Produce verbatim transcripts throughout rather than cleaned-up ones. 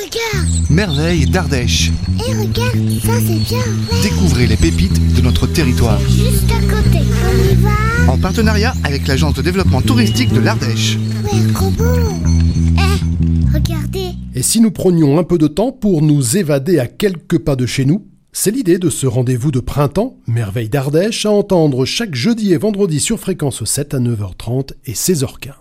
regarde! Merveilles d'Ardèche. Et regarde, ça c'est bien. Ouais. Découvrez les pépites de notre territoire. Juste à côté. On y va? En partenariat avec l'agence de développement touristique de l'Ardèche. Ouais, trop beau! Eh, regardez! Et si nous prenions un peu de temps pour nous évader à quelques pas de chez nous? C'est l'idée de ce rendez-vous de printemps, Merveilles d'Ardèche, à entendre chaque jeudi et vendredi sur Fréquence sept à neuf heures trente et seize heures quinze.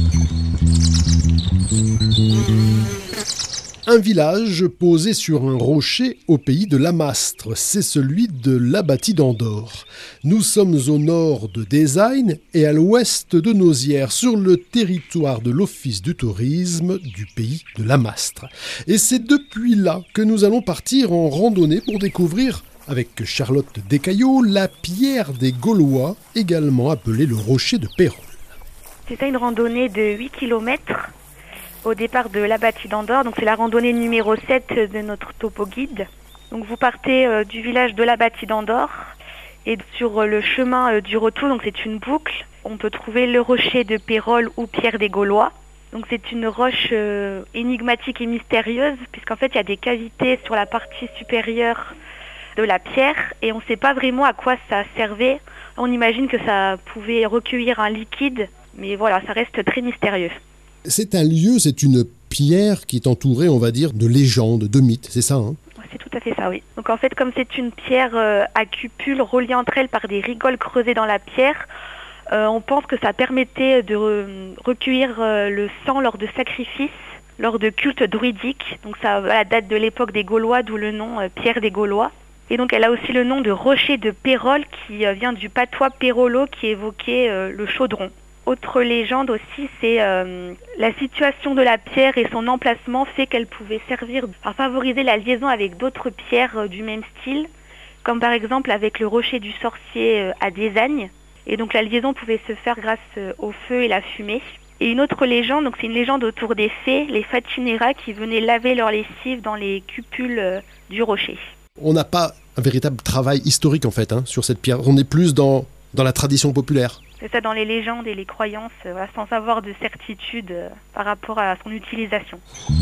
Un village posé sur un rocher au pays de Lamastre, c'est celui de l'Abatis d'Andorre. Nous sommes au nord de Dézagne et à l'ouest de Nauzières, sur le territoire de l'Office du tourisme du pays de Lamastre. Et c'est depuis là que nous allons partir en randonnée pour découvrir, avec Charlotte Descaillots, la pierre des Gaulois, également appelée le rocher de Pérol. C'est une randonnée de huit kilomètres. Au départ de l'Abatis d'Andorre, donc c'est la randonnée numéro sept de notre topo guide. Donc vous partez euh, du village de l'Abatis d'Andorre et sur euh, le chemin euh, du retour, donc c'est une boucle, on peut trouver le rocher de Pérol ou pierre des Gaulois. Donc c'est une roche euh, énigmatique et mystérieuse puisqu'en fait il y a des cavités sur la partie supérieure de la pierre et on ne sait pas vraiment à quoi ça servait. On imagine que ça pouvait recueillir un liquide, mais voilà, ça reste très mystérieux. C'est un lieu, c'est une pierre qui est entourée, on va dire, de légendes, de mythes, c'est ça, hein? C'est tout à fait ça, oui. Donc en fait, comme c'est une pierre euh, à cupule reliée entre elles par des rigoles creusées dans la pierre, euh, on pense que ça permettait de re- recueillir euh, le sang lors de sacrifices, lors de cultes druidiques. Donc ça voilà, date de l'époque des Gaulois, d'où le nom euh, pierre des Gaulois. Et donc elle a aussi le nom de rocher de Pérol, qui euh, vient du patois pérolo qui évoquait euh, le chaudron. Autre légende aussi, c'est euh, la situation de la pierre et son emplacement fait qu'elle pouvait servir à favoriser la liaison avec d'autres pierres euh, du même style, comme par exemple avec le rocher du sorcier euh, à Dézagne. Et donc la liaison pouvait se faire grâce euh, au feu et la fumée. Et une autre légende, donc c'est une légende autour des fées, les Fatinera qui venaient laver leur lessive dans les cupules euh, du rocher. On n'a pas un véritable travail historique en fait hein, sur cette pierre, on est plus dans, dans la tradition populaire. C'est ça, dans les légendes et les croyances, euh, voilà, sans avoir de certitude euh, par rapport à son utilisation.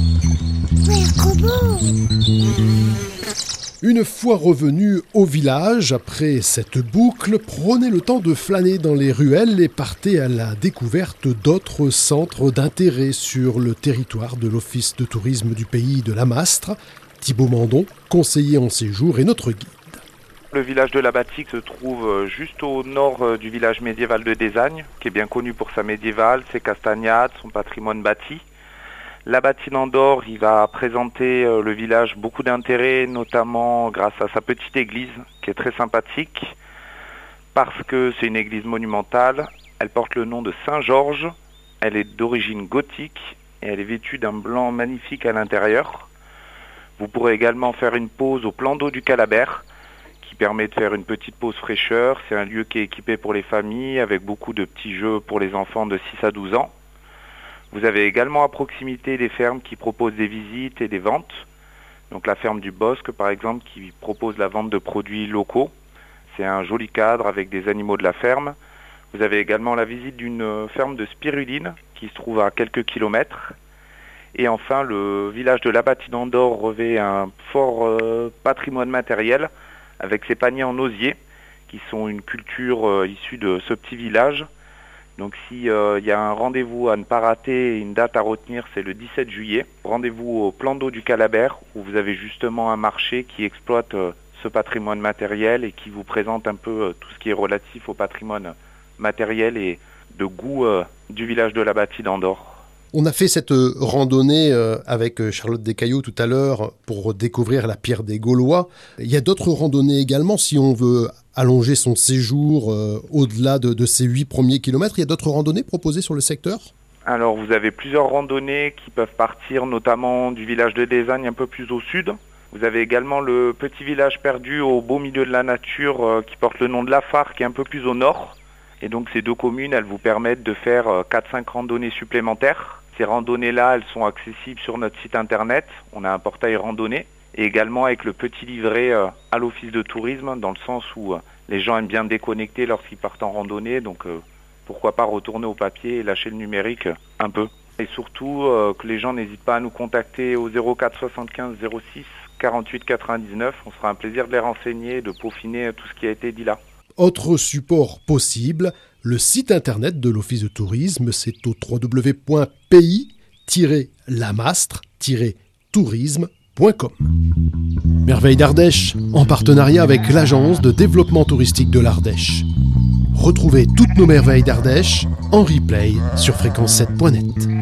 Ouais, trop beau! Une fois revenu au village, après cette boucle, prenez le temps de flâner dans les ruelles et partez à la découverte d'autres centres d'intérêt sur le territoire de l'Office de tourisme du pays de Lamastre. Thibaut Mandon, conseiller en séjour et notre guide. Le village de l'Abatis se trouve juste au nord du village médiéval de Dézagne, qui est bien connu pour sa médiévale, ses castagnades, son patrimoine bâti. L'Abatis d'Andorre, il va présenter le village beaucoup d'intérêt, notamment grâce à sa petite église, qui est très sympathique, parce que c'est une église monumentale. Elle porte le nom de Saint-Georges, elle est d'origine gothique et elle est vêtue d'un blanc magnifique à l'intérieur. Vous pourrez également faire une pause au plan d'eau du Calabert, qui permet de faire une petite pause fraîcheur. C'est un lieu qui est équipé pour les familles, avec beaucoup de petits jeux pour les enfants de six à douze ans. Vous avez également à proximité des fermes qui proposent des visites et des ventes. Donc la ferme du Bosque, par exemple, qui propose la vente de produits locaux. C'est un joli cadre avec des animaux de la ferme. Vous avez également la visite d'une ferme de spiruline qui se trouve à quelques kilomètres. Et enfin, le village de l'Abatis d'Andorre revêt un fort euh, patrimoine matériel avec ses paniers en osier, qui sont une culture euh, issue de ce petit village. Donc s'il euh, y a un rendez-vous à ne pas rater, une date à retenir, c'est le dix-sept juillet. Rendez-vous au plan d'eau du Calabert, où vous avez justement un marché qui exploite euh, ce patrimoine matériel et qui vous présente un peu euh, tout ce qui est relatif au patrimoine matériel et de goût euh, du village de l'Abatis d'Andorre. On a fait cette randonnée avec Charlotte Descaillots tout à l'heure pour découvrir la pierre des Gaulois. Il y a d'autres randonnées également si on veut allonger son séjour au-delà de, de ces huit premiers kilomètres. Il y a d'autres randonnées proposées sur le secteur ? Alors vous avez plusieurs randonnées qui peuvent partir notamment du village de Dézagne un peu plus au sud. Vous avez également le petit village perdu au beau milieu de la nature qui porte le nom de Lafare qui est un peu plus au nord. Et donc ces deux communes, elles vous permettent de faire quatre à cinq randonnées supplémentaires. Ces randonnées-là, elles sont accessibles sur notre site internet. On a un portail randonnée et également avec le petit livret euh, à l'office de tourisme, dans le sens où euh, les gens aiment bien déconnecter lorsqu'ils partent en randonnée. Donc euh, pourquoi pas retourner au papier et lâcher le numérique euh, un peu. Et surtout euh, que les gens n'hésitent pas à nous contacter au zéro quatre soixante-quinze zéro six quarante-huit quatre-vingt-dix-neuf. On sera un plaisir de les renseigner et de peaufiner tout ce qui a été dit là. Autre support possible, le site internet de l'Office de tourisme, c'est au w w w point pays tiret lamastre tiret tourisme point com. Merveilles d'Ardèche, en partenariat avec l'Agence de développement touristique de l'Ardèche. Retrouvez toutes nos merveilles d'Ardèche en replay sur fréquence sept point net.